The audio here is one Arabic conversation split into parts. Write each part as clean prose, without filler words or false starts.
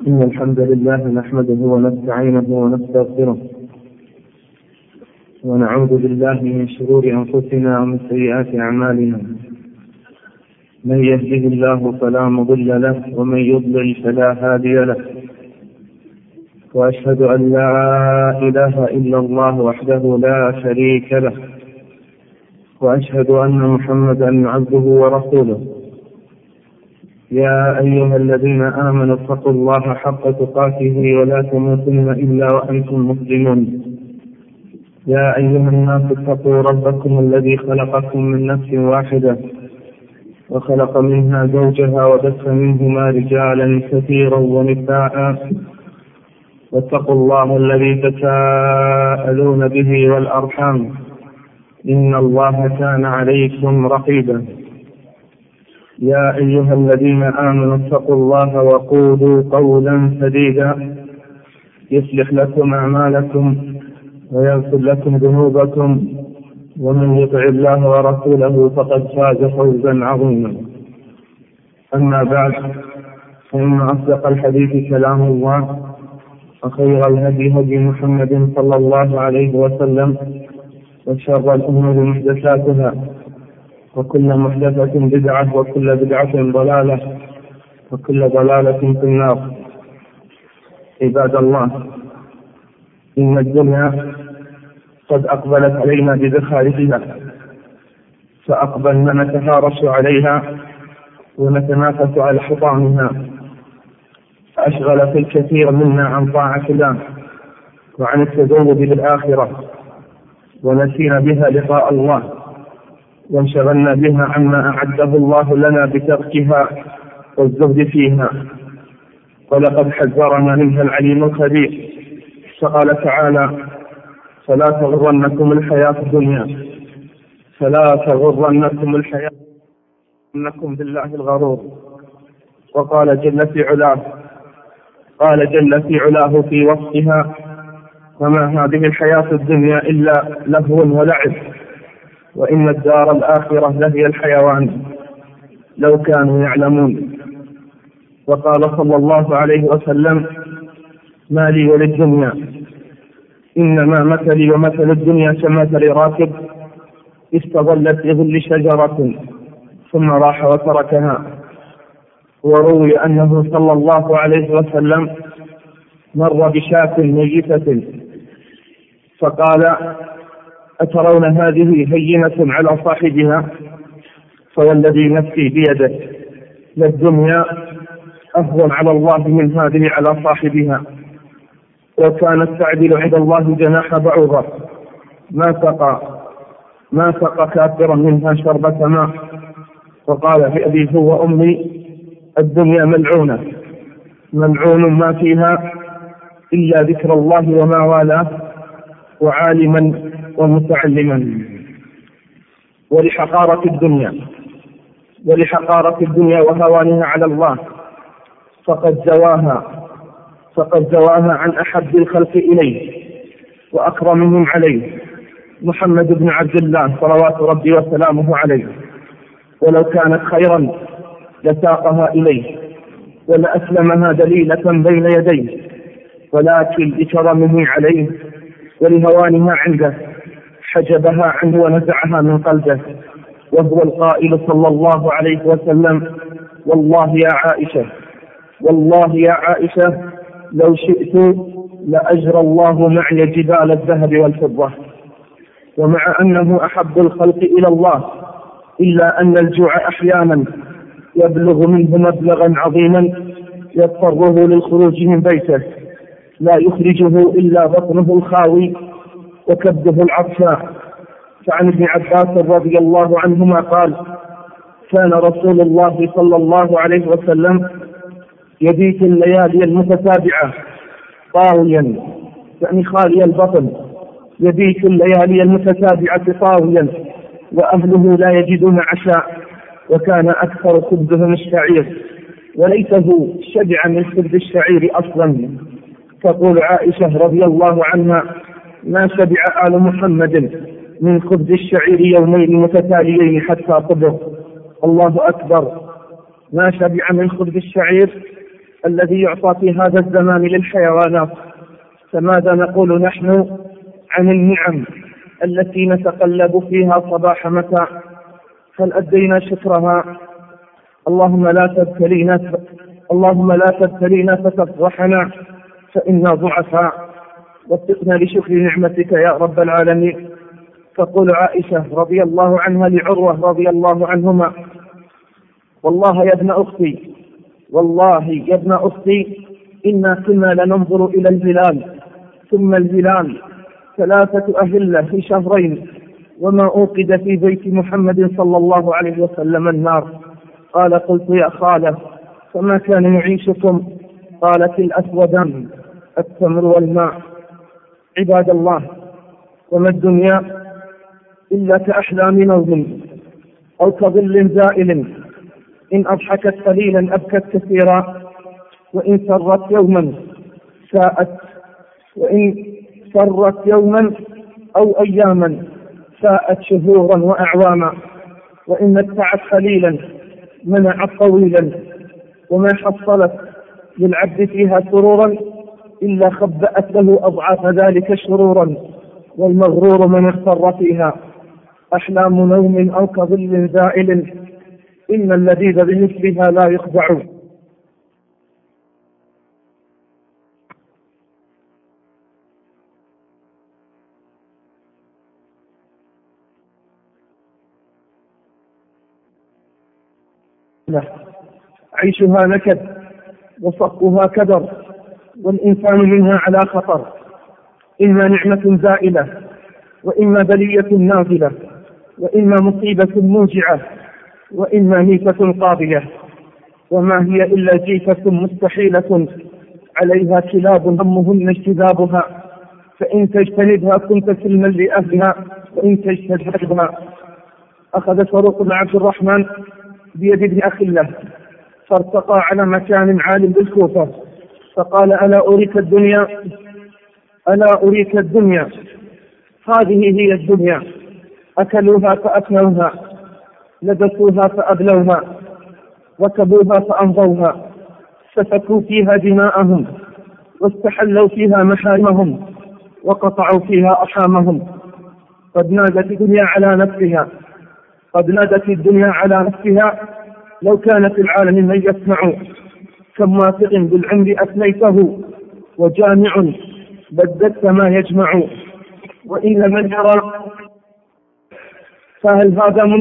إن الحمد لله نحمده ونستعينه ونستغفره ونعوذ بالله من شرور أنفسنا ومن سيئات أعمالنا. من يهده الله فلا مضل له ومن يضلل فلا هادي له، وأشهد أن لا إله إلا الله وحده لا شريك له، وأشهد أن محمدا عبده ورسوله. يا أيها الذين آمنوا اتقوا الله حق تقاته ولا تموتن إلا وأنتم مسلمون. يا أيها الناس اتقوا ربكم الذي خلقكم من نفس واحدة وخلق منها زوجها وبث منهما رجالا كثيرا ونساء، واتقوا الله الذي تساءلون به والأرحام إن الله كان عليكم رقيبا. يا أيها الذين آمنوا اتقوا الله وقولوا قولا سديدا يصلح لكم أعمالكم ويغفر لكم ذنوبكم، ومن يطع الله ورسوله فقد فاز فوزا عظيما. أما بعد، فإن أصدق الحديث كلام الله، وخير الهدي هدي محمد صلى الله عليه وسلم، وشر الأمور محدثاتها، وكل محدثة بدعة، وكل بدعة ضلالة، وكل ضلالة في النار. عباد الله، إن الدنيا قد أقبلت علينا بزخارفها، فأقبلنا نتهارش عليها ونتنافس على حطامها، فأشغلت الكثير منا عن طاعة الله وعن التزود بالآخرة، ونسينا بها لقاء الله، وانشغلنا بها عما أعده الله لنا بتركها والزهد فيها. ولقد حذرنا منها العليم الخبير، فقال تعالى: فلا تغرنكم الحياة الدنيا، فلا تغرنكم الحياة إنكم بالله الغرور. وقال جل في علاه، قال جل في علاه في وصفها: وما هذه الحياة الدنيا إلا لهو ولعب، وإن الدار الآخرة لهي الحيوان لو كانوا يعلمون. وقال صلى الله عليه وسلم: ما لي وللدنيا، إنما مثلي ومثل الدنيا كمثل راكب استظل في ظل شجرة ثم راح وتركها. وروي أنه صلى الله عليه وسلم مر بشاة ميتة فقال: أترون هذه هينة على صاحبها؟ فوالذي نفسي بيده للدنيا أهون على الله من هذه على صاحبها، وكانت تعدل عند الله جناح بعوضة ما سقى كافرا منها شربة ماء. وقال بأبي هو أمي: الدنيا ملعونة، ملعون ما فيها إلا ذكر الله وما والاه، وعالما ومتعلما. ولحقارة الدنيا وهوانها على الله فقد زواها عن أحب الخلق إليه وأكرمهم عليه، محمد بن عبد الله صلوات ربي وسلامه عليه. ولو كانت خيرا لساقها إليه ولأسلمها دليلة بين يديه، ولكن لكرمه عليه ولهوانها عنده حجبها عنه ونزعها من قلبه. وهو القائل صلى الله عليه وسلم: والله يا عائشة لو شئت لأجرى الله معي جبال الذهب والفضة. ومع أنه أحب الخلق إلى الله، إلا أن الجوع أحيانا يبلغ منه مبلغا عظيما يضطره للخروج من بيته، لا يخرجه إلا بطنه الخاوي وكبده العطشاء. فعن ابن عباس رضي الله عنهما قال: كان رسول الله صلى الله عليه وسلم يبيت الليالي المتتابعة طاويا، يعني خالي البطن، يبيت الليالي المتتابعة طاويا وأهله لا يجدون عشاء، وكان أكثر خبزهم الشعير، وليس هو شبع من خبز الشعير أصلا. تقول عائشة رضي الله عنها: ما شبع آل محمد من خبز الشعير يومين متتاليين حتى طبخ. الله أكبر، ما شبع من خبز الشعير الذي يعطى في هذا الزمان للحيوانات، فماذا نقول نحن عن النعم التي نتقلب فيها صباح مساء؟ هل أدينا شكرها؟ اللهم لا تبتلينا فتفضحنا فإنا ضعفاء، وفقنا لشكر نعمتك يا رب العالمين. تقول عائشة رضي الله عنها لعروة رضي الله عنهما: والله يا ابن أختي إنا كنا لننظر إلى الهلال، ثم الهلال 3 أهلة في شهرين، وما أوقد في بيت محمد صلى الله عليه وسلم النار. قال: قلت يا خالة فما كان يعيشكم؟ قالت: الأسودان، التمر والماء. عباد الله، وما الدنيا إلا كأحلام نوم أو كظل زائل، إن أضحكت قليلا أبكت كثيرا، وإن سرت يوما أو أياما ساءت شهورا وأعواما، وإن متعت قليلا منعت طويلا، وما حصلت للعبد فيها سرورا إلا خبأت له أضعاف ذلك شرورا، والمغرور من اغتر فيها. أحلام نوم أو كظل زائل، إن اللذيذ بمثلها لا يخدع. عيشها نكد وصفها كدر، والإنسان منها على خطر، إما نعمة زائلة، وإما بلية نازلة، وإما مصيبة موجعة، وإما ميتة قاضية، وما هي إلا جيفة مستحيلة عليها كلاب همهن اجتذابها، فإن تجتنبها كنت سلما لأهلها، وإن تجتنبها. أخذ فاروق بن عبد الرحمن بيد ابن أخي له، فارتقى على مكان عال بالكوفة، فقال: ألا أريك الدنيا، هذه هي الدنيا، أكلوها فأكلوها، لبسوها فأبلوها، ركبوها فأمضوها، سفكوا فيها دماءهم، واستحلوا فيها محارمهم، وقطعوا فيها أرحامهم. قد نادت الدنيا على نفسها لو كان في العالم من يسمع، كم واثق بالعمر أثنيته، وجامع بددت ما يجمع. وإن من يرى فهل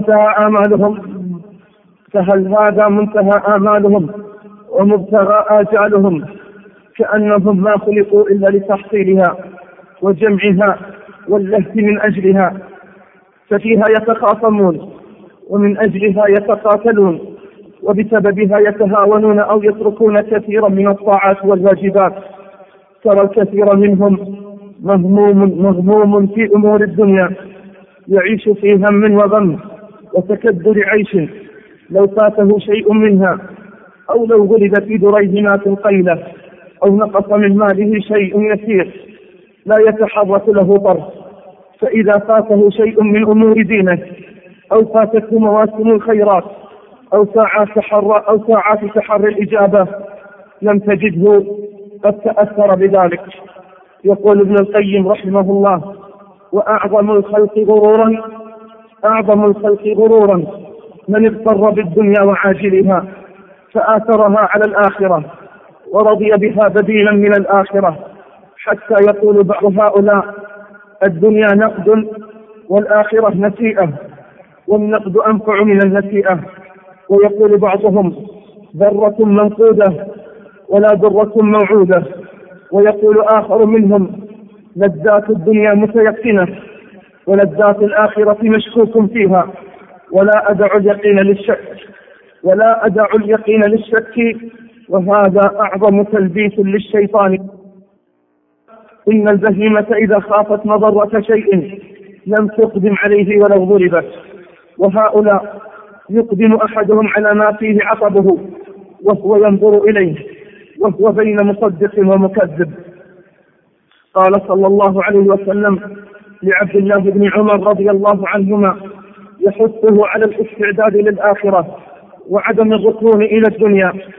هذا منتهى آمالهم ومبتغى آجالهم، كأنهم ما خلقوا إلا لتحصيلها وجمعها واللهث من أجلها، ففيها يتخاصمون، ومن أجلها يتقاتلون، وبسببها يتهاونون أو يتركون كثيرا من الطاعات والواجبات. ترى الكثير منهم مغموم في أمور الدنيا، يعيش في هم وغم وتكدر عيش، لو فاته شيء منها، أو لو غلب في دريهمات قيلة، أو نقص من ماله شيء يسير، لا يتحرك له طرف. فإذا فاته شيء من أمور دينه، أو فاتته مواسم الخيرات، أو ساعات تحري الإجابة، لم تجده قد تأثر بذلك. يقول ابن القيم رحمه الله: وأعظم الخلق غرورا من اغتر بالدنيا وعاجلها، فآثرها على الآخرة، ورضي بها بديلا من الآخرة، حتى يقول بعض هؤلاء: الدنيا نقد والآخرة نسيئة، والنقد أنفع من النسيئة. ويقول بعضهم: ذرة منقودة ولا ذرة موعودة. ويقول آخر منهم: لذات الدنيا متيقنة، ولذات الآخرة مشكوك فيها، ولا أدع اليقين للشك، وهذا أعظم تلبيس للشيطان. إن البهيمة إذا خافت مضرة شيء لم تقدم عليه ولو ضربت، وهؤلاء يقدم أحدهم على ما فيه عصبه وهو ينظر إليه، وهو بين مصدق ومكذب. قال صلى الله عليه وسلم لعبد الله بن عمر رضي الله عنهما يحثه على الاستعداد للآخرة وعدم الركون إلى الدنيا: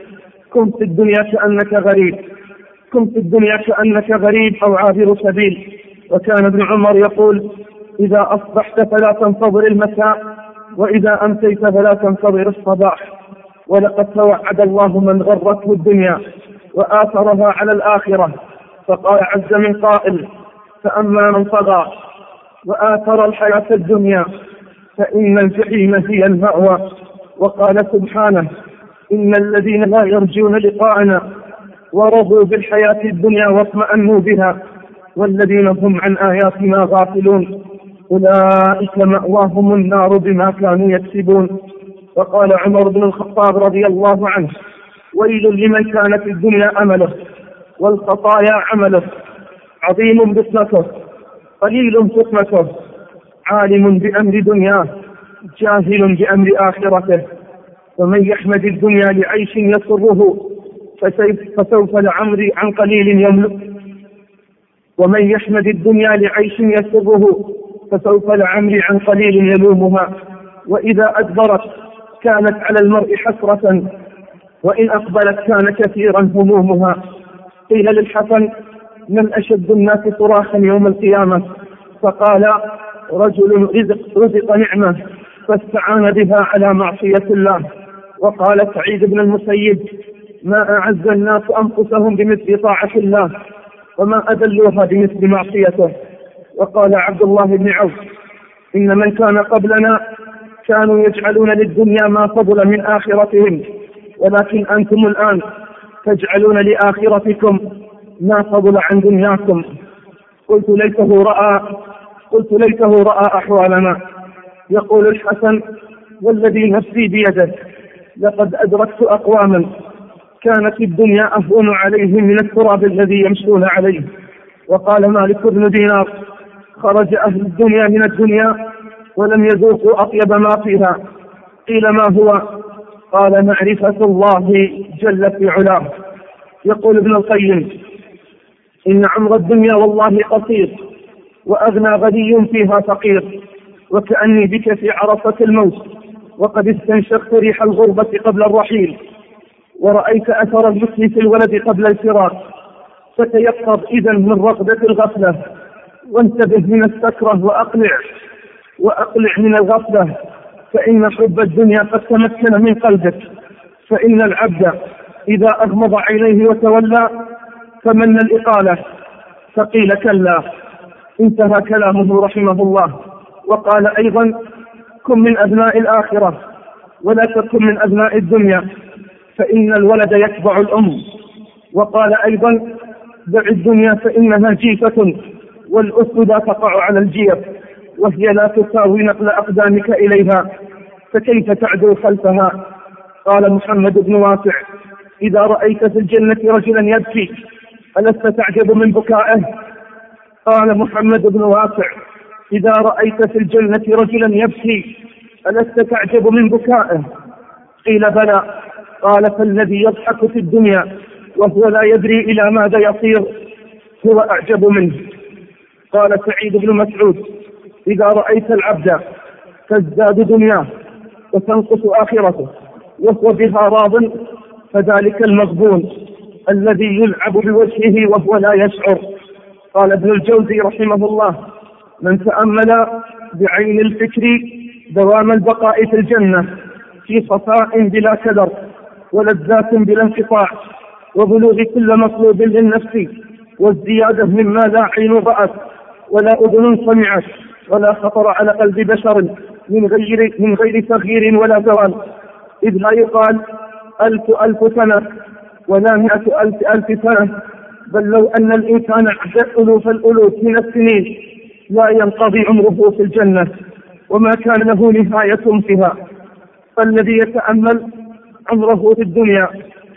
كن في الدنيا كأنك غريب، كن في الدنيا كأنك غريب أو عابر سبيل. وكان ابن عمر يقول: إذا أصبحت فلا تنتظر المساء، وإذا أمسيت فلا تنتظر الصباح. ولقد توعد الله من غرته الدنيا وآثرها على الآخرة، فقال عز من قائل: فأما من طغى وآثر الحياة الدنيا فإن الجحيم هي المأوى. وقال سبحانه: إن الذين لا يرجون لقاءنا ورضوا بالحياة الدنيا واطمأنوا بها والذين هم عن آياتنا غافلون أولئك مأواهم النار بما كانوا يكسبون. وقال عمر بن الخطاب رضي الله عنه: ويل لمن كان في الدنيا أمله والخطايا عمله، عظيم بصمته قليل حكمته، عالم بأمر دنياه جاهل بأمر آخرته. ومن يحمد الدنيا لعيش يسره فسوف لعمري عن قليل يملك، ومن يحمد الدنيا لعيش يسره فسوف لعمري عن قليل يلومها. وإذا أدبرت كانت على المرء حسرة، وإن أقبلت كان كثيرا همومها. قيل للحسن: من أشد الناس صراخا يوم القيامة؟ فقال: رجل رزق نعمة فاستعان بها على معصية الله. وقال سعيد بن المسيب: ما أعز الناس أنفسهم بمثل طاعة الله، وما أذلوها بمثل معصيته. وقال عبد الله بن عوف: إن من كان قبلنا كانوا يجعلون للدنيا ما فضل من آخرتهم، ولكن أنتم الآن تجعلون لآخرتكم ما فضل عن دنياكم. قلت ليته رأى أحوالنا. يقول الحسن: والذي نفسي بيده لقد أدركت أقواما كانت الدنيا أهون عليهم من التراب الذي يمشون عليه. وقال مالك بن دينار: خرج أهل الدنيا من الدنيا ولم يذوقوا أطيب ما فيها. قيل: ما هو؟ قال: معرفة الله جل في علاه. يقول ابن القيم: إن عمر الدنيا والله قصير، وأغنى غني فيها فقير، وكأني بك في عرصة الموت، وقد استنشقت ريح الغربة قبل الرحيل، ورأيت أثر المثل في الولد قبل الفراق. فتيقظ إذن من رقدة الغفلة، وانتبه من السكرة، وأقلع من الغفلة، فإن حب الدنيا قد تمكن من قلبك. فإن العبد إذا أغمض عينيه وتولى فمن الإقالة، فقيل كلا. انتهى كلامه رحمه الله. وقال أيضا: كن من أبناء الآخرة ولا تكن من أبناء الدنيا، فإن الولد يتبع الأم. وقال أيضا: دع الدنيا فإنها جيفة، والأسد لا تقع على الجيف، وهي لا تساوي نقل أقدامك إليها، فكيف تعدو خلفها. قال محمد بن واسع: إذا رأيت في الجنة رجلا يبكي ألست تعجب من بكائه؟ قال محمد بن واسع: إذا رأيت في الجنة رجلا يبكي ألست تعجب من بكائه؟ قيل: بلى. قال: فالذي يضحك في الدنيا وهو لا يدري إلى ماذا يصير هو أعجب منه. قال سعيد بن مسعود: إذا رأيت العبد تزداد دنياه وتنقص آخرته وهو بها راض فذلك المغبون الذي يلعب بوجهه وهو لا يشعر. قال ابن الجوزي رحمه الله: من تأمل بعين الفكر دوام البقاء في الجنة في صفاء بلا كدر ولذات بلا انقطاع، وبلوغ كل مطلوب للنفس، والزيادة مما لا عين رأت ولا أذن سمعت ولا خطر على قلب بشر من غير تغيير ولا زوال. إذ لا يقال 1000 سنة ولا 100,000 سنة، بل لو أن الإنسان عدد ألوف الألوف من السنين لا ينقضي عمره في الجنة وما كان له نهاية فيها. فالذي يتأمل عمره في الدنيا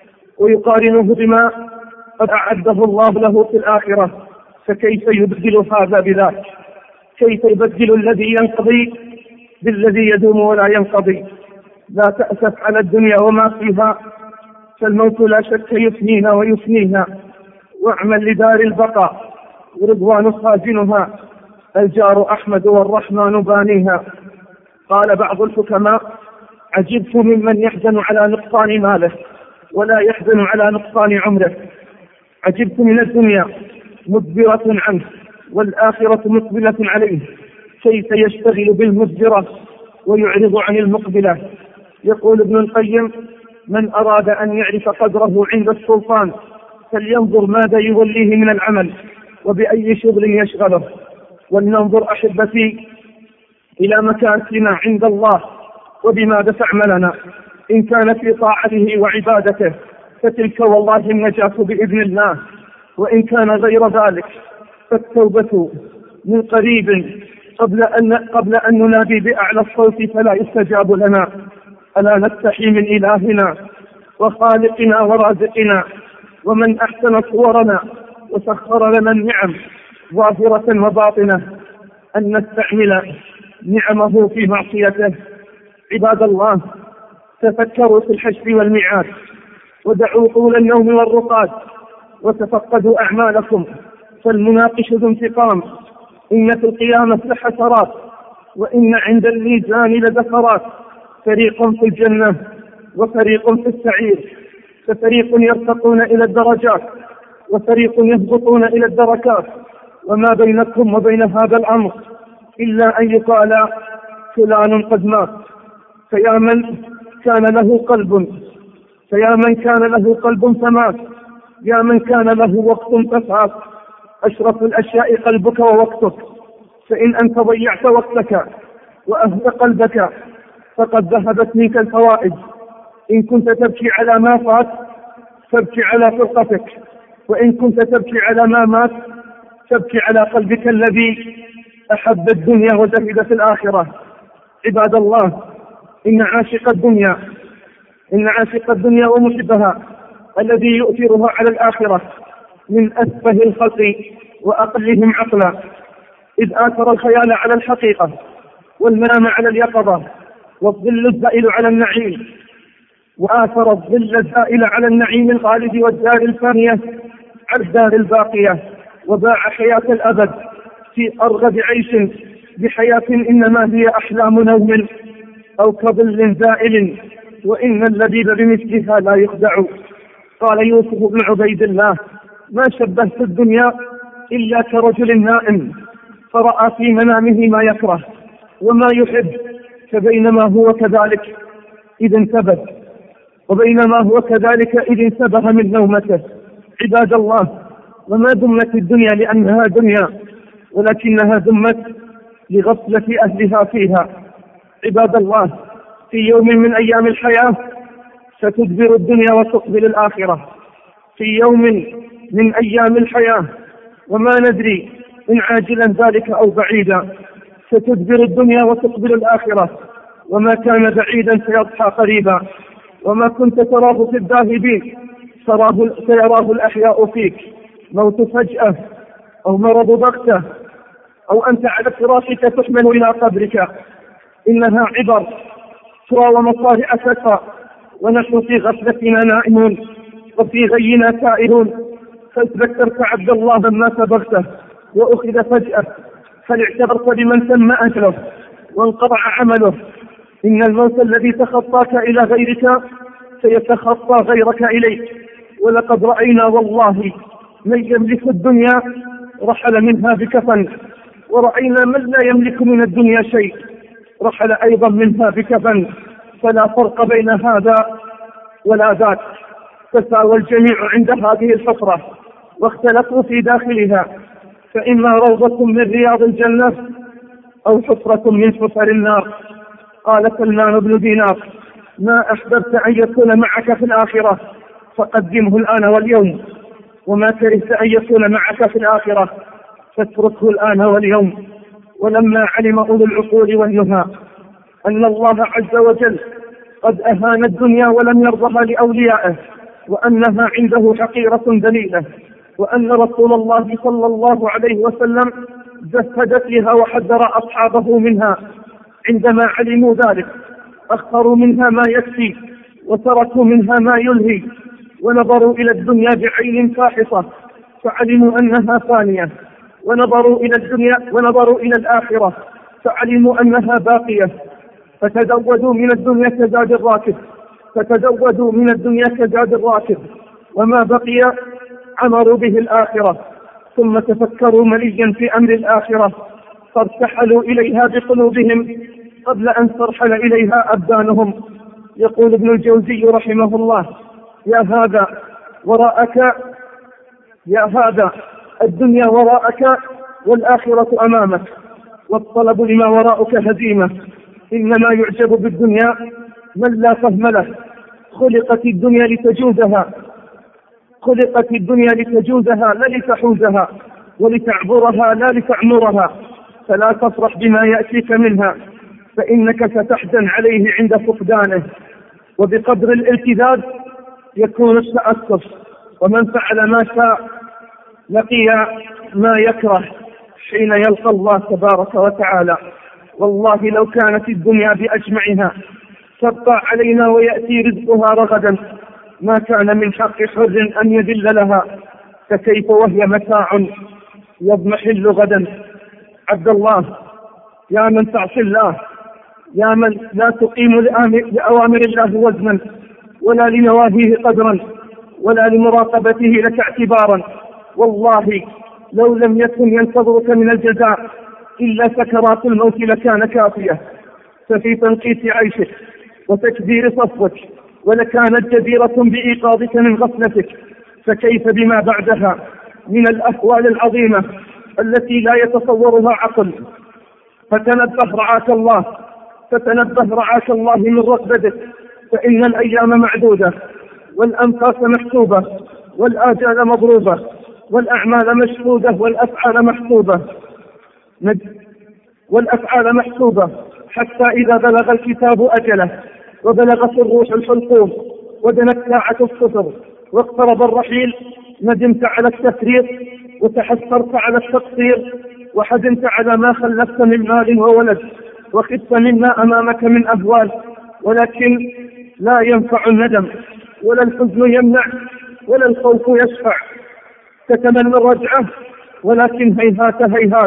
ويقارنه بما قد أعده الله له في الآخرة فكيف يبدل هذا بذاك؟ كيف يبدل الذي ينقضي بالذي يدوم ولا ينقضي؟ لا تأسف على الدنيا وما فيها، فالموت لا شك يفنينا ويفنيها. واعمل لدار البقاء ورضوان خازنها، الجار أحمد والرحمن بانيها. قال بعض الحكماء: عجبت ممن يحزن على نقصان ماله ولا يحزن على نقصان عمره. عجبت من الدنيا مدبرة عنه والآخرة مقبلة عليه، كيف يشتغل بالمدبرة ويعرض عن المقبلة. يقول ابن القيم: من أراد أن يعرف قدره عند السلطان فلينظر ماذا يوليه من العمل وبأي شغل يشغله. ولننظر أحبتي إلى مكانتنا عند الله وبماذا تعملنا. إن كان في طاعته وعبادته فتلك والله النجاة بإذن الله، وإن كان غير ذلك فالتوبة من قريب قبل أن ننادي بأعلى الصوت فلا يستجاب لنا. ألا نستحي من إلهنا وخالقنا ورازقنا ومن أحسن صورنا وسخر لنا النعم ظاهرة وباطنة أن نستعمل نعمه في معصيته. عباد الله، تفكروا في الحشر والميعاد ودعوا طول النوم والرقاد وتفقدوا أعمالكم، فالمناقش ذو انتقام. إن في القيامة لحسرات وإن عند الميزان لزفرات. فريق في الجنة وفريق في السعير، ففريق يرتقون إلى الدرجات وفريق يهبطون إلى الدركات. وما بينكم وبين هذا الأمر إلا أن يقال فلان قد مات. فيا من كان له قلب فمات، يا من كان له وقت ففات. أشرف الأشياء قلبك ووقتك، فإن أنت ضيعت وقتك وأهدى قلبك فقد ذهبت منك الفوائد. إن كنت تبكي على ما فات فابكي على فرقتك، وإن كنت تبكي على ما مات فابكي على قلبك الذي أحب الدنيا وزهد في الآخرة. عباد الله، إن عاشق الدنيا ومحبها الذي يؤثرها على الآخرة من أسفه الخلق وأقلهم عقلا، إذ آثر الخيال على الحقيقة والمنام على اليقظة والظل الزائل على النعيم، وآثر الظل الزائل على النعيم الخالد والدار الفانية على الدار الباقية، وباع حياة الأبد في أرغب عيش بحياة إنما هي أحلام نوم أو كظل زائل، وإن اللبيب بمثلها لا يخدع. قال يوسف بن عبيد الله: ما شبهت الدنيا إلا كرجل نائم فرأى في منامه ما يكره وما يحب، فبينما هو كذلك إذ انتبه من نومته. عباد الله، وما دمت الدنيا لأنها دنيا، ولكنها دمت لغفلة أهلها فيها. عباد الله، في يوم من أيام الحياة ستدبر الدنيا وتقبل الآخرة. في يوم من أيام الحياة، وما ندري إن عاجلا ذلك أو بعيدا، ستدبر الدنيا وتقبل الآخرة، وما كان بعيدا سيضحى قريبا، وما كنت تراه في الذاهبين سيراه الأحياء فيك. موت فجأة أو مرض بغتة أو أنت على فراشك تحمل إلى قبرك. إنها عبر ترى ومصارع تسعى، ونحن في غفلتنا نائمون وفي غينا سائرون. فاذكرت عبد الله ما سبغته وأخذ فجأة، فاعتبرت بمن تم أجله وانقطع عمله. إن الموت الذي تخطاك إلى غيرك سيتخطى غيرك إليك. ولقد رأينا والله من يملك الدنيا رحل منها بكفن، ورأينا من لا يملك من الدنيا شيء رحل أيضا منها بكفن. فلا فرق بين هذا ولا ذاك، تساوى الجميع عند هذه الحفرة واختلفوا في داخلها، فإما روضة من رياض الجنة أو حفرة من حفر النار. قال سلمان بن دينار: ما أحببت أن يكون معك في الآخرة فقدمه الآن واليوم، وما كرهت أن يكون معك في الآخرة فاتركه الآن واليوم. ولما علم أولو العقول والنهى أن الله عز وجل قد أهان الدنيا ولم يرضها لأوليائه، وأنها عنده حقيرة ذليلة، وأن رسول الله صلى الله عليه وسلم زهد فيها وحذر أصحابه منها، عندما علموا ذلك أخروا منها ما يكفي وتركوا منها ما يلهي، ونظروا إلى الدنيا بعين فاحصة فعلموا أنها فانية، ونظروا إلى الآخرة فعلموا أنها باقية، فتزودوا من الدنيا كزاد الراكب فتزودوا من الدنيا كزاد الراكب، وما بقي عمروا به الآخرة، ثم تفكروا مليا في أمر الآخرة فارتحلوا إليها بقلوبهم قبل أن ترحل إليها أبدانهم. يقول ابن الجوزي رحمه الله: يا هذا الدنيا وراءك والآخرة أمامك، والطلب لما وراءك هزيمة. إنما يعجب بالدنيا من لا فهم له. خلقت الدنيا لتجوزها لا لتحوزها، ولتعبرها لا لتعمرها. فلا تفرح بما يأتيك منها، فإنك ستحزن عليه عند فقدانه. وبقدر الالتذاذ يكون التأسف، ومن فعل ما شاء لقي ما يكره حين يلقى الله تبارك وتعالى. والله لو كانت الدنيا بأجمعها تبقى علينا ويأتي رزقها رغدا ما كان من حق حر أن يذل لها، فكيف وهي متاع يضمحل غدا. عبد الله، يا من تعصي الله، يا من لا تقيم لأوامر الله وزنا، ولا لنواهيه قدرا، ولا لمراقبته لك اعتبارا، والله لو لم يكن ينتظرك من الجزاء إلا سكرات الموت لكان كافية. ففي تنقيص عيشك وتكبير صفوك ولكانت جديرة بإيقاظك من غفلتك، فكيف بما بعدها من الأهوال العظيمة التي لا يتصورها عقل. فتنبه رعاك الله من رقبتك، فإن الأيام معدودة، والأنفاس محسوبة، والآجال مضروبة، والأعمال مشهودة، والأفعال محسوبة، حتى إذا بلغ الكتاب أجله وبلغت الروح الحلقوم ودنت ساعة الصفر واقترب الرحيل، ندمت على التفريط وتحسرت على التقصير، وحزنت على ما خلفت من مال وولد، وخفت مما أمامك من أهوال. ولكن لا ينفع الندم، ولا الحزن يمنع، ولا الخوف يشفع. تتمنى الرجعة، ولكن هيهات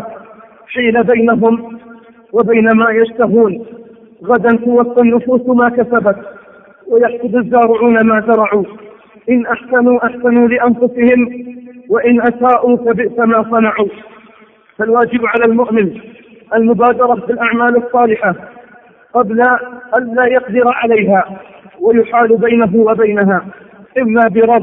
حيل بينهم وبين ما يشتهون. غدا توفى النفوس ما كسبت، ويحسد الزارعون ما زرعوا. إن أحسنوا لأنفسهم، وإن أساءوا فبئس ما صنعوا. فالواجب على المؤمن المبادرة بالأعمال الصالحة قبل أن لا يقدر عليها ويحال بينه وبينها، إما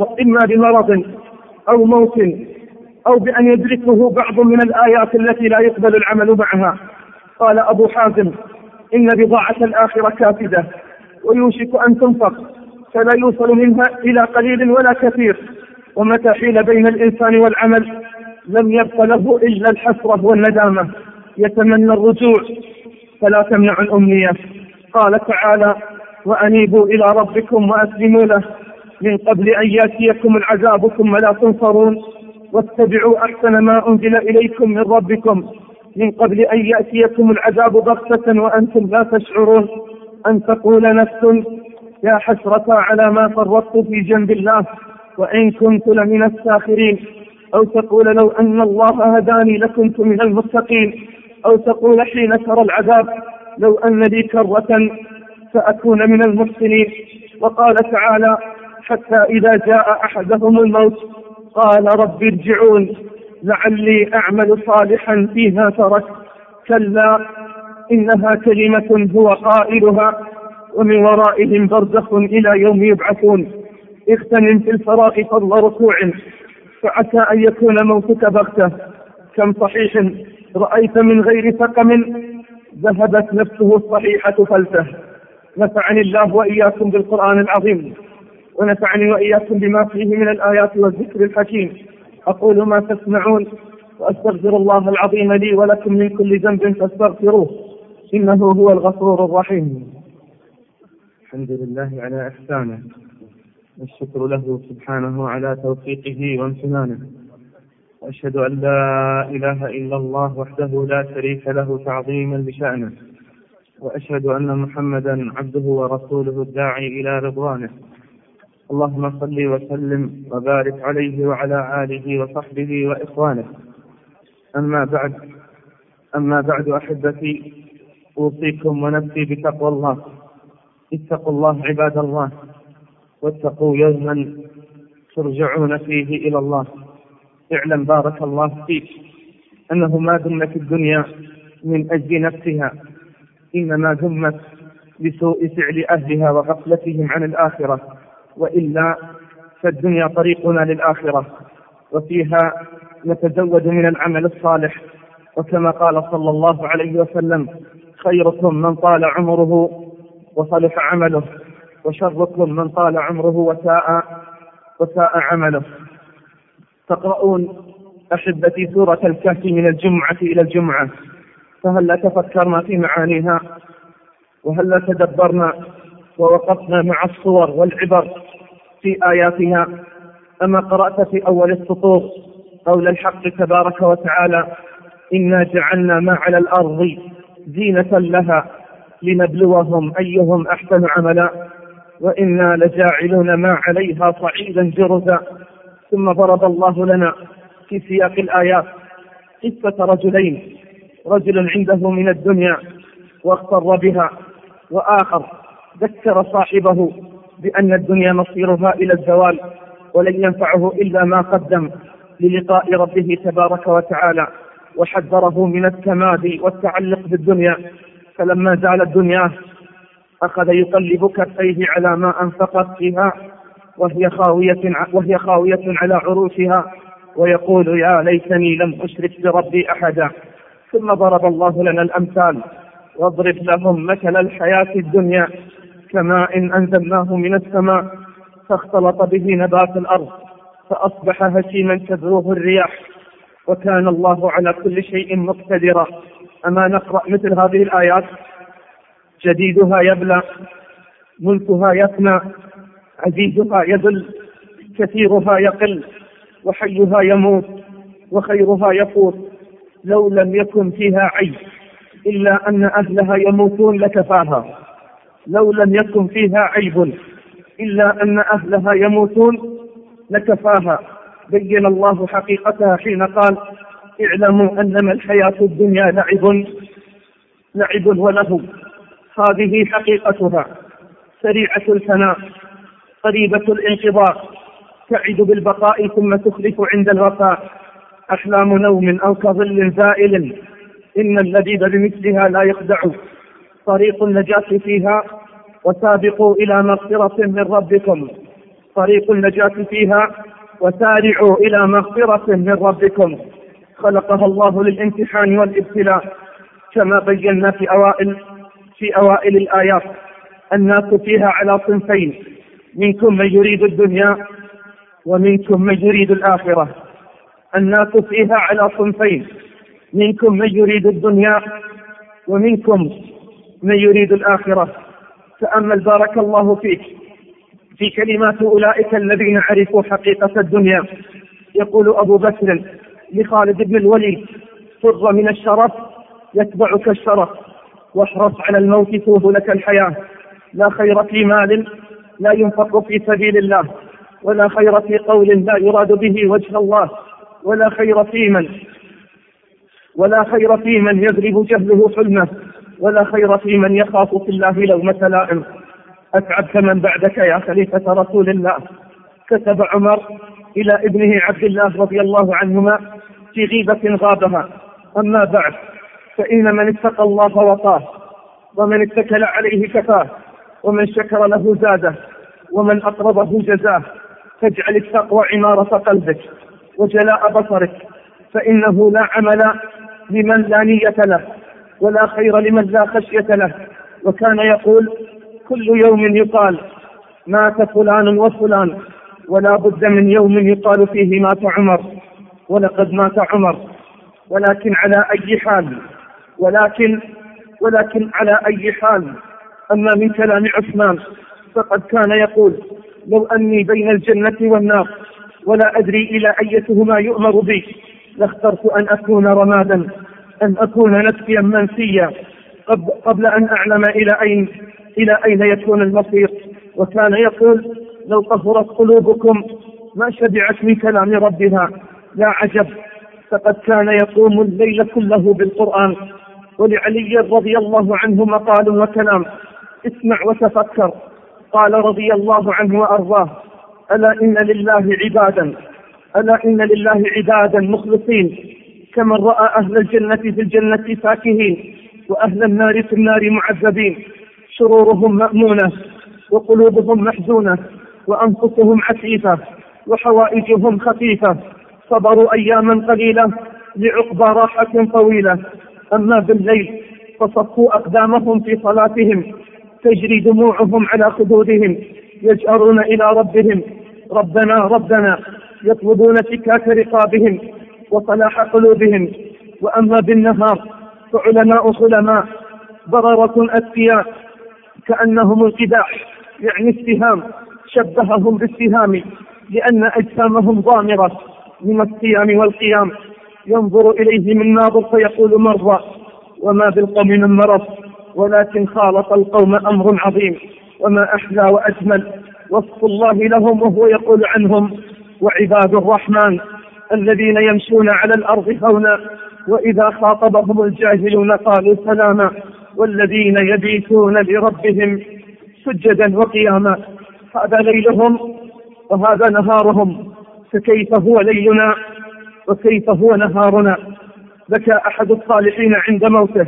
بمرض أو موت، أو بأن يدركه بعض من الآيات التي لا يقبل العمل معها. قال أبو حازم: إن بضاعة الآخرة كافدة، ويوشك أن تنفق، فلا يوصل منها إلى قليل ولا كثير. ومتى حيل بين الإنسان والعمل لم يبق له إلا الحسرة والندامة، يتمنى الرجوع، فلا تمنع الأمنية. قال تعالى: وأنيبوا إلى ربكم وأسلموا له من قبل أن يأتيكم العذاب ثم لا تنصرون، واتبعوا أحسن ما أنزل إليكم من ربكم من قبل أن يأتيكم العذاب بغتة وأنتم لا تشعرون. أن تقول نفس: يا حسرة على ما فرطت في جنب الله وإن كنت لمن الساخرين. أو تقول: لو أن الله هداني لكنت من المتقين. أو تقول حين ترى العذاب: لو أن لي كرة فأكون من المحسنين. وقال تعالى: حتى إذا جاء أحدهم الموت قال رب ارجعون لعلي أعمل صالحا فيما تركت. كلا إنها كلمة هو قائلها ومن ورائهم برزخ إلى يوم يبعثون. اغتنم في الفراغ فضل ركوع، فعسى أن يكون موتك بغتة. كم صحيح رأيت من غير سقم ذهبت نفسه الصحيحة فلته. نفعني الله وإياكم بالقرآن العظيم، ونفعني وإياكم بما فيه من الآيات والذكر الحكيم. أقول ما تسمعون، وأستغفر الله العظيم لي ولكم من كل ذنب فاستغفروه إنه هو الغفور الرحيم. الحمد لله على إحسانه، والشكر له سبحانه على توفيقه وامتنانه، وأشهد أن لا إله إلا الله وحده لا شريك له تعظيما لشأنه، وأشهد أن محمدا عبده ورسوله الداعي إلى رضوانه. اللهم صل وسلم وبارك عليه وعلى آله وصحبه وإخوانه. أما بعد أحبتي، أوصيكم ونفسي بتقوى الله. اتقوا الله عباد الله، واتقوا يوما ترجعون فيه إلى الله. اعلم بارك الله فيك أنه ما ذمت الدنيا من أجل نفسها، إنما ذمت بسوء فعل أهلها وغفلتهم عن الآخرة، وإلا فالدنيا طريقنا للآخرة، وفيها نتزود من العمل الصالح. وكما قال صلى الله عليه وسلم: خيركم من طال عمره وصلح عمله، وشركم من طال عمره وساء عمله. تقرؤون أحبتي سورة الكهف من الجمعة إلى الجمعة، فهل تفكرنا في معانيها؟ وهل تدبرنا ووقفنا مع الصور والعبر في آياتها؟ أما قرأت في أول السطور قول الحق تبارك وتعالى: إنا جعلنا ما على الأرض زينة لها لنبلوهم أيهم أحسن عملا وإنا لجاعلون ما عليها صعيدا جرزا. ثم ضرب الله لنا في سياق الآيات قصة رجلين: رجل عنده من الدنيا واغتر بها، وآخر ذكر صاحبه بأن الدنيا مصيرها إلى الزوال ولن ينفعه إلا ما قدم للقاء ربه تبارك وتعالى، وحذره من التمادي والتعلق بالدنيا. فلما زال الدنيا أخذ يقلب كفيه على ما أنفقت فيها وهي خاوية على عروشها، ويقول: يا ليتني لم أشرك بربي أحدا. ثم ضرب الله لنا الأمثال: واضرب لهم مثل الحياة الدنيا كماء إن أنزلناه من السماء فاختلط به نبات الأرض فأصبح هشيما تذروه الرياح وكان الله على كل شيء مقتدرا. أما نقرأ مثل هذه الآيات: جديدها يبلى، ملكها يفنى، عزيزها يذل، كثيرها يقل، وحيها يموت، وخيرها يفوت. لو لم يكن فيها عيب إلا أن أهلها يموتون لكفاها. لو لم يكن فيها عيب إلا أن أهلها يموتون لكفاها. بين الله حقيقتها حين قال: اعلموا أنما الحياة الدنيا لعب ولهو. هذه حقيقتها، سريعة الفناء، قريبة الانقضاء، تعد بالبقاء ثم تخلف عند الوفاء. أحلام نوم أو كظل زائل، إن اللذيذ بمثلها لا يخدع. طريق النجاة فيها وسابقوا إلى مغفرة من ربكم. طريق النجاة فيها وسارعوا إلى مغفرة من ربكم. خلقها الله للامتحان والابتلاء، كما بينا في أوائل الآيات. الناس فيها على صنفين: منكم من يريد الدنيا ومنكم من يريد الآخرة. الناس فيها على صنفين: منكم من يريد الدنيا ومنكم من يريد الآخرة. تأمل بارك الله فيك في كلمات أولئك الذين عرفوا حقيقة الدنيا. يقول أبو بكر لخالد بن الوليد: فر من الشرف يتبعك الشرف، واحرص على الموت توه لك الحياة. لا خير في مال لا ينفق في سبيل الله، ولا خير في قول لا يراد به وجه الله، ولا خير في من يغلب جهله حلمه، ولا خير في من يخاف في الله لومة لائم. أتعبت من بعدك يا خليفة رسول الله. كتب عمر إلى ابنه عبد الله رضي الله عنهما في غيبة غابها: أما بعد، فإن من اتقى الله وقاه، ومن اتكل عليه كفاه، ومن شكر له زاده، ومن أقرضه جزاه. فاجعل التقوى عمارة قلبك وجلاء بصرك، فإنه لا عمل لمن لا نية له، ولا خير لمن لا خشية له. وكان يقول: كل يوم يقال مات فلان وفلان، ولا بد من يوم يقال فيه مات عمر. ولقد مات عمر، ولكن على أي حال. أما من كلام عثمان فقد كان يقول: لو أني بين الجنة والنار ولا أدري إلى أيتهما يؤمر بي لاخترت أن أكون رمادا، أن أكون نسيا منسيا قبل أن أعلم إلى أين يكون المصير. وكان يقول: لو طهرت قلوبكم ما شبعت من كلام ربها. لا عجب، فقد كان يقوم الليل كله بالقرآن. ولعلي رضي الله عنه مقال وكلام اسمع وتفكر. قال رضي الله عنه وأرضاه: ألا إن لله عبادا مخلصين، كمن رأى أهل الجنة في الجنة فاكهين وأهل النار في النار معذبين، شرورهم مأمونة وقلوبهم محزونة وأنفسهم عفيفة وحوائجهم خفيفة، صبروا أياما قليلة لعقبى راحة طويلة. أما بالليل فصفوا أقدامهم في صلاتهم، تجري دموعهم على خدودهم، يجأرون إلى ربهم: ربنا ربنا، يطلبون فكاك رقابهم وصلاح قلوبهم. وأما بالنهار فعلماء خلماء بررة أذكياء كأنهم القداح، يعني السهام، شبههم بالسهام لأن أجسامهم ضامرة من الصيام والقيام، ينظر إليهم الناظر فيقول مرضى، وما بالقوم من مرض، ولكن خالط القوم أمر عظيم. وما أحلى وأجمل وصف الله لهم وهو يقول عنهم: وعباد الرحمن الذين يمشون على الأرض هونا وإذا خاطبهم الجاهلون قالوا سلاما، والذين يبيتون لربهم سجدا وقياما. هذا ليلهم وهذا نهارهم، فكيف هو ليلنا وكيف هو نهارنا؟ بكى أحد الصالحين عند موته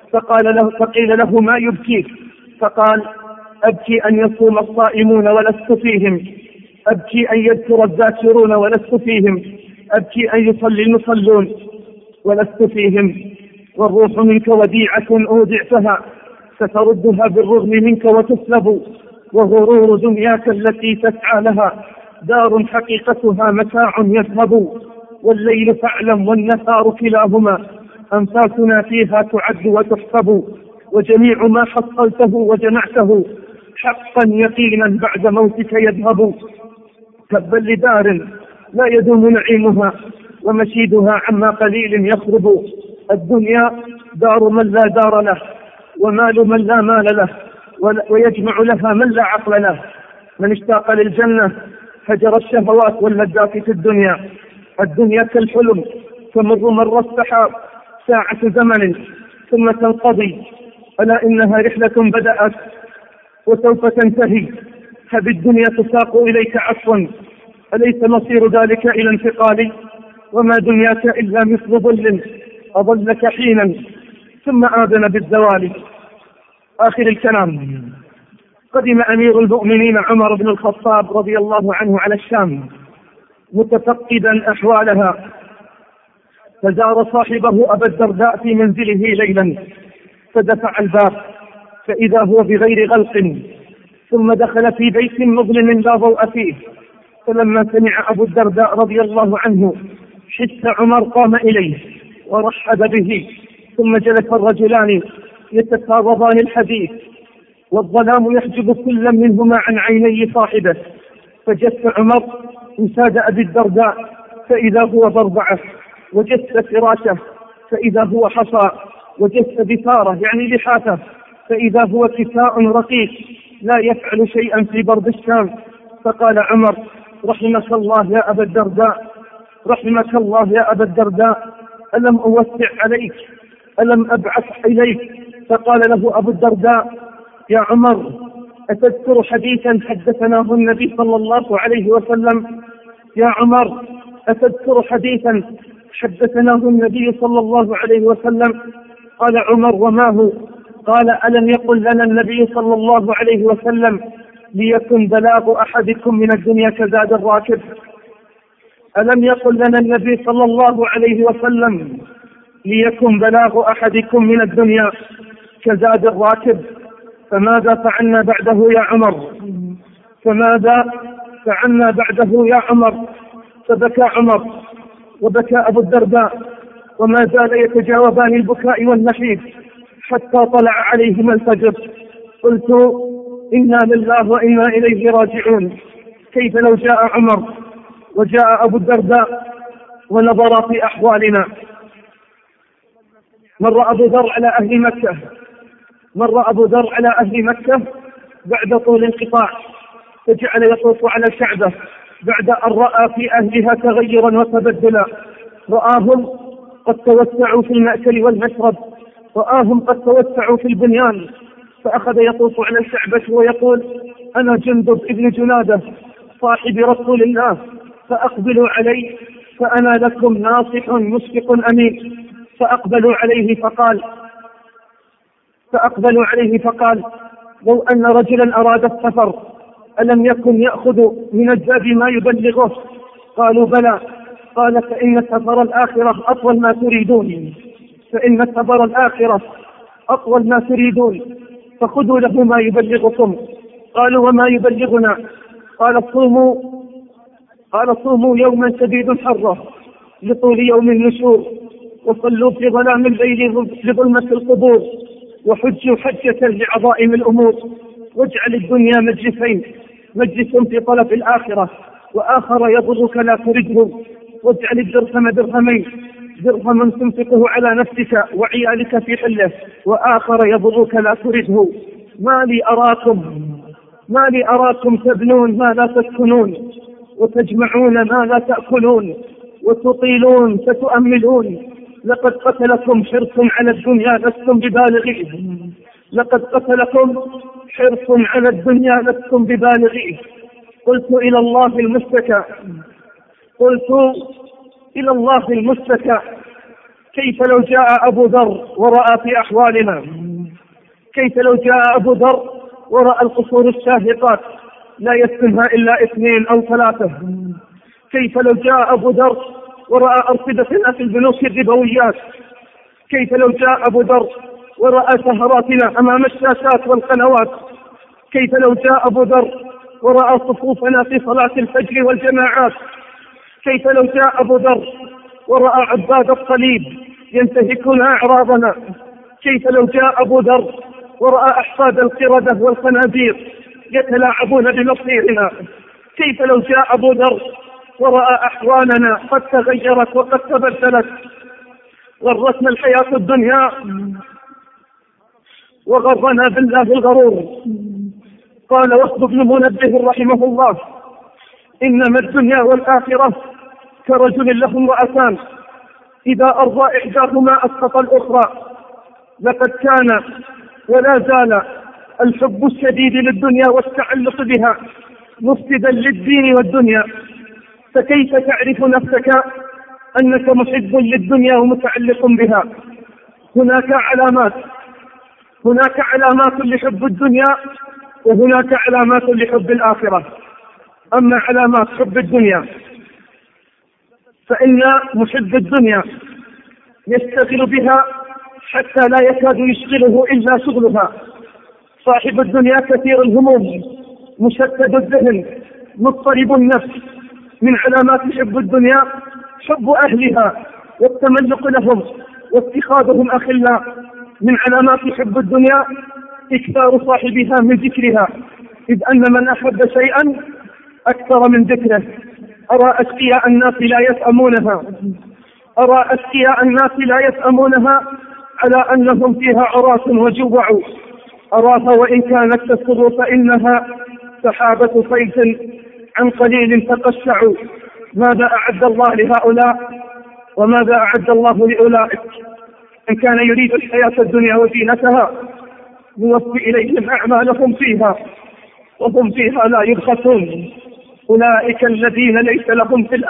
فقيل له: ما يبكيك؟ فقال: أبكي أن يصوم الصائمون ولست فيهم، أبكي أن يذكر الذاكرون ولست فيهم، أبكي أن يصلي المصلون ولست فيهم. والروح منك وديعة أودعتها، ستردها بالرغم منك وتسلب، وغرور دنياك التي تسعى لها دار حقيقتها متاع يذهب. والليل فاعلم والنهار كلاهما أنفاسنا فيها تعد وتحسب، وجميع ما حصلته وجمعته حقا يقينا بعد موتك يذهب. تبا لدار لا يدوم نعيمها ومشيدها عما قليل يخرب. الدنيا دار من لا دار له، ومال من لا مال له، ويجمع لها من لا عقل له. من اشتاق للجنة هجر الشهوات واللذات في الدنيا. الدنيا كالحلم تمر مر السحاب، ساعة زمن ثم تنقضي. ألا إنها رحلة بدأت وسوف تنتهي، فبالدنيا تساق إليك عفوا، أليس مصير ذلك إلى انتقال؟ وما دنياك إلا مثل ظل أظلك حينا ثم آذن بالزوال. آخر الكلام. قدم أمير المؤمنين عمر بن الخطاب رضي الله عنه على الشام متفقدا أحوالها، فزار صاحبه أبا الدرداء في منزله ليلا، فدفع الباب فإذا هو بغير غلق، ثم دخل في بيت مظلم لا ضوء فيه. فلما سمع أبو الدرداء رضي الله عنه حس عمر قام إليه ورحب به، ثم جلس الرجلان يتفاوضان الحديث، والظلام يحجب كل منهما عن عيني صاحبه. فجس عمر وساد أبي الدرداء فإذا هو ضربعه، وجس فراشه فإذا هو حصى، وجس بثاره يعني لحافه فإذا هو كساء رقيق لا يفعل شيئا في برد الشام. فقال عمر: رحمك الله يا أبا الدرداء، رحمك الله يا أبا الدرداء، ألم أوسع عليك؟ ألم أبعث إليك؟ فقال له أبو الدرداء: يا عمر، أتذكر حديثا حدثناه النبي صلى الله عليه وسلم؟ يا عمر، أتذكر حديثا حدثناه النبي صلى الله عليه وسلم؟ قال عمر: وما هو؟ قال: ألم يقل لنا النبي صلى الله عليه وسلم: ليكن بلاغ أحدكم من الدنيا كزاد الراكب؟ ألم يقل لنا النبي صلى الله عليه وسلم: ليكن بلاغ أحدكم من الدنيا كزاد الراكب؟ فماذا فعلنا بعده يا عمر؟ فماذا فعلنا بعده يا عمر؟ فبكى عمر وبكى أبو الدرداء، وما زال يتجاوبان البكاء والنحيب حتى طلع عليهما الفجر. قلت: إنا لله وإنا إليه راجعون. كيف لو جاء عمر وجاء أبو الدرداء ونظر في أحوالنا؟ مر أبو ذر على أهل مكة بعد طول انقطاع، فجعل يطوف على الكعبة بعد أن رأى في أهلها تغيرا وتبدلا. رآهم قد توسعوا في المأكل والمشرب، رآهم قد توسعوا في البنيان، فأخذ يطوف على الكعبة ويقول: أنا جندب ابن جنادة صاحب رسول الله، فأقبلوا علي فأنا لكم ناصح مشفق أمين. فأقبلوا عليه فقال: لو أن رجلا أراد السفر ألم يكن يأخذ من الزاد ما يبلغه؟ قالوا: بلى. قال: فإن سفر الآخرة أطول ما تريدون، فخذوا له ما يبلغكم. قالوا: وما يبلغنا؟ قال: صوموا يوما شديد حره لطول يوم النشور، وصلوا في ظلام الليل لظلمة القبور، وحجوا حجة لعظائم الأمور، واجعل الدنيا مجلسين: مجلس في طلب الآخرة، وآخر يضرك لا ترده، واجعل الدرهم درهمين: درهم تنفقه على نفسك وعيالك في حله، وآخر يضرك لا ترده. ما لي أراكم تبنون ما لا تسكنون، وتجمعون ما لا تأكلون، وتطيلون فتؤملون. لقد قتلكم حرص على الدنيا لستم ببالغيه. قلت إلى الله المشتكى. كيف لو جاء أبو ذر ورأى في أحوالنا؟ كيف لو جاء أبو ذر ورأى القصور الشاهقات لا يسكنها إلا 2 أو 3؟ كيف لو جاء أبو ذر ورأى أرصدتنا في البنوك الربويات؟ كيف لو جاء أبو ذر ورأى سهراتنا أمام الشاشات والقنوات؟ كيف لو جاء أبو ذر ورأى صفوفنا في صلاة الفجر والجماعات؟ كيف لو جاء أبو ذر ورأى عباد الصليب ينتهكون أعراضنا؟ كيف لو جاء أبو ذر ورأى أحفاد القردة والخنازير يتلاعبون بمصيرنا؟ كيف لو جاء أبو ذر ورأى أحوالنا قد تغيرت وقد تبدلت؟ غرتنا الحياة الدنيا وغرنا بالله الغرور. قال وهب بن منبه رحمه الله: إنما الدنيا والآخرة كرجل له امرأتان، إذا أرضى إحداهما أسقط الأخرى. لقد كان ولا زال الحب الشديد للدنيا والتعلق بها مفسدا للدين والدنيا. فكيف تعرف نفسك أنك محب للدنيا ومتعلق بها؟ هناك علامات لحب الدنيا، وهناك علامات لحب الآخرة. أما علامات حب الدنيا فإن محب الدنيا يشتغل بها حتى لا يكاد يشغله إلا شغلها. صاحب الدنيا كثير الهموم، مشتت الذهن، مضطرب النفس. من علامات حب الدنيا حب أهلها والتملق لهم واتخاذهم أخلاء. من علامات حب الدنيا إكثار صاحبها من ذكرها، إذ أن من أحب شيئا أكثر من ذكره. أرى أشقياء الناس لا يسأمونها على أنهم فيها عراة وجوع. أراها وإن كانت تسر فإنها سحابة صيف عن قليل تقشع. ماذا أعد الله لهؤلاء وماذا أعد الله لأولئك؟ إن كان يريد الحياة الدنيا وزينتها نوفي إليهم أعمالهم فيها وهم فيها لا يبخسون. أولئك الذين ليس لهم في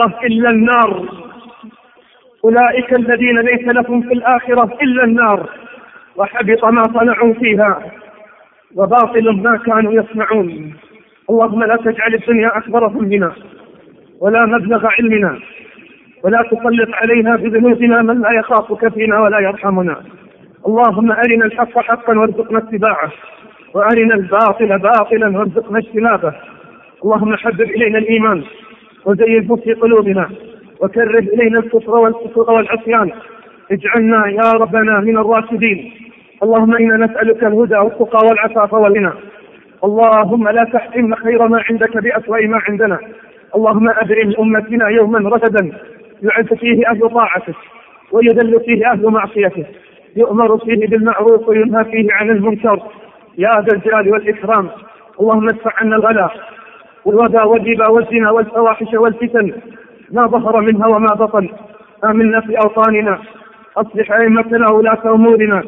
الآخرة إلا النار، وحبط ما صنعوا فيها وباطل ما كانوا يصنعون. اللهم لا تجعل الدنيا أكبر همنا ولا مبلغ علمنا، ولا تسلط علينا بذنوبنا من لا يخافك فينا ولا يرحمنا. اللهم أرنا الحق حقا وارزقنا اتباعه، وأرنا الباطل باطلا وارزقنا اجتنابه. اللهم حبب إلينا الإيمان وزينه في قلوبنا، وكره إلينا الكفر والفسوق والعصيان. اجعلنا يا ربنا من الراشدين. اللهم إنا نسألك الهدى والتقى والعفاف والغنى. اللهم لا تحرمنا خير ما عندك بأسوأ ما عندنا. اللهم أبرم لأمتنا يوما رشدا يعز فيه أهل طاعتك ويذل فيه أهل معصيتك، يؤمر فيه بالمعروف وينهى فيه عن المنكر يا ذا الجلال والإكرام. اللهم ادفع عنا الغلا والوبا والربا والزنا والفواحش والفتن ما ظهر منها وما بطن. آمنا في أوطاننا، أصلح أئمتنا وولاة أمورنا،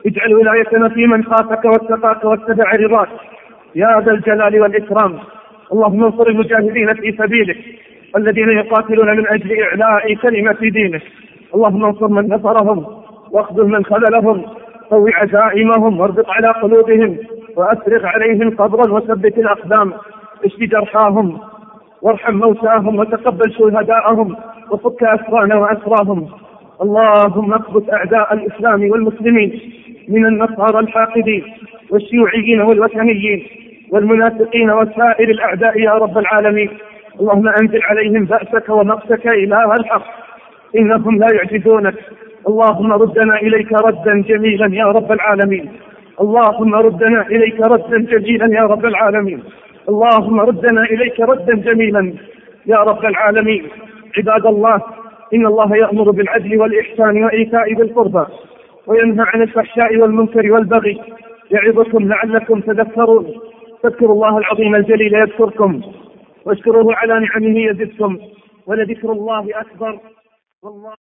اجعل ولايتنا في من خافك واتقاك واتبع رضاك يا ذا الجلال والإكرام. اللهم انصر المجاهدين في سبيلك الذين يقاتلون من أجل إعلاء كلمة دينك. اللهم انصر من نصرهم واخذل من خذلهم، قو عزائمهم واربط على قلوبهم وأفرغ عليهم قبرا وثبت الأقدام، اشف جرحاهم وارحم موتاهم وتقبل شهداءهم وفك أسرانا وأسراهم. اللهم اكبت أعداء الإسلام والمسلمين من النصارى الحاقدين والشيوعيين والوثنيين والمنافقين وسائر الأعداء يا رب العالمين. اللهم أنزل عليهم بأسك ومقتك إله الحق، إنهم لا يعجزونك. اللهم ردنا إليك ردا جميلا يا رب العالمين. اللهم ردنا إليك ردا جميلا يا رب العالمين. اللهم ردنا إليك ردا جميلا يا رب العالمين. عباد الله، إن الله يأمر بالعدل والإحسان وإيتاء ذي القربى وينهى عن الفحشاء والمنكر والبغي يعظكم لعلكم تذكرون. فاذكروا الله العظيم الجليل يذكركم واشكروه على نعمه يزدكم ولذكر الله أكبر والله